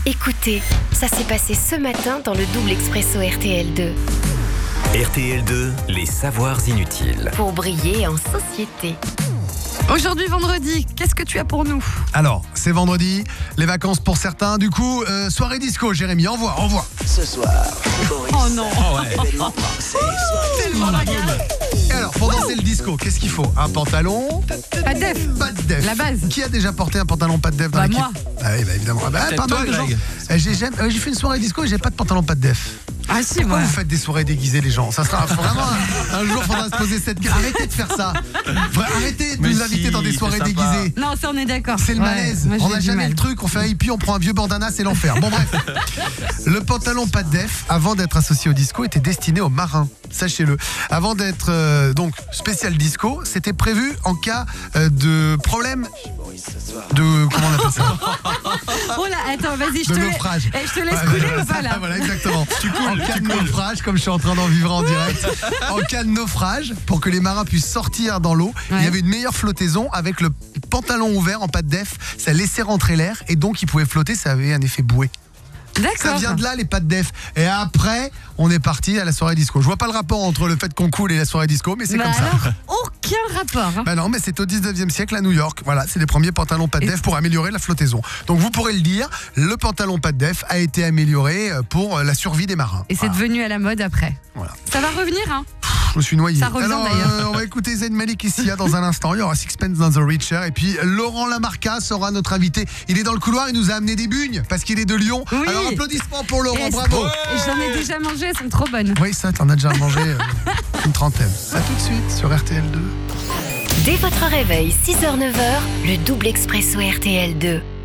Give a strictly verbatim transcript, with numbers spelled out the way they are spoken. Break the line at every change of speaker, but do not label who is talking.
Écoutez, ça s'est passé ce matin dans le double expresso R T L deux.
R T L deux, les savoirs inutiles.
Pour briller en société.
Aujourd'hui, vendredi, qu'est-ce que tu as pour nous ?
Alors, c'est vendredi, les vacances pour certains. Du coup, euh, soirée disco, Jérémy, envoie, envoie.
Ce soir, Boris.
Oh non.
Événement, c'est soirée.
Tellement la gueule.
Et alors, pour danser le disco, qu'est-ce qu'il faut ? Un pantalon,
Pas de def.
pas de def.
La base.
Qui a déjà porté un pantalon pas de def dans
Bah,
l'équipe ?
moi.
Ah oui, bah évidemment. Ah bah, pas
toi,
mal de gens.
Greg.
Eh, J'ai, jamais- euh, j'ai fait une soirée disco et j'ai pas de pantalon pas de def.
Ah si,
Pourquoi
moi.
vous faites des soirées déguisées, les gens ? Ça sera faut vraiment un, un jour, faudra se poser cette question. Arrêtez de faire ça. Vra- Arrêtez de
Mais
nous
si,
inviter dans des
c'est
soirées
sympa.
déguisées.
Non, ça on est d'accord.
C'est le
Ouais,
malaise.
moi,
On
j'ai
n'a
du
jamais
mal.
le truc. On fait un hippie, on prend un vieux bandana, c'est l'enfer. Bon bref. Le pantalon pas de def, avant d'être associé au disco, était destiné aux marins. Sachez-le. Avant d'être euh, donc spécial disco, c'était prévu en cas euh, de problème de comment on appelle ça ?
Oh là, attends, vas-y, je
De
te laisse.
naufrage.
Eh, je te laisse
Ouais,
couler
voilà,
ou pas là ?
Voilà, exactement. En cas de naufrage, comme je suis en train d'en vivre en direct, en cas de naufrage, pour que les marins puissent sortir dans l'eau, il
Ouais.
y avait une meilleure flottaison avec le pantalon ouvert en pas de def. Ça laissait rentrer l'air et donc ils pouvaient flotter. Ça avait un effet bouée. Ça
D'accord.
vient de là, les pas de def. Et après, on est parti à la soirée disco. Je vois pas le rapport entre le fait qu'on coule et la soirée disco, mais c'est
Bah
comme ça.
alors, aucun rapport. hein.
Bah non, mais c'est au dix-neuvième siècle à New York. Voilà, c'est les premiers pantalons pas de
Et-
def pour améliorer la flottaison. Donc vous pourrez le dire, le pantalon pas de def a été amélioré pour la survie des marins.
Et c'est
Voilà.
devenu à la mode après.
Voilà.
Ça va revenir, hein ?
Je me suis noyé.
Ça revient,
Alors,
d'ailleurs.
euh, on va écouter Zayn Malik ici dans un instant. Il y aura Sixpence dans The Richer. Et puis Laurent Lamarca sera notre invité. Il est dans le couloir, il nous a amené des bugnes parce qu'il est de Lyon.
Oui.
Alors applaudissements pour Laurent,
Et
bravo.
Et j'en ai déjà mangé, elles sont trop bonnes.
Oui, ça, t'en as déjà mangé euh, une trentaine. À tout de suite sur R T L deux.
Dès votre réveil, six heures neuf heures, le double expresso R T L deux.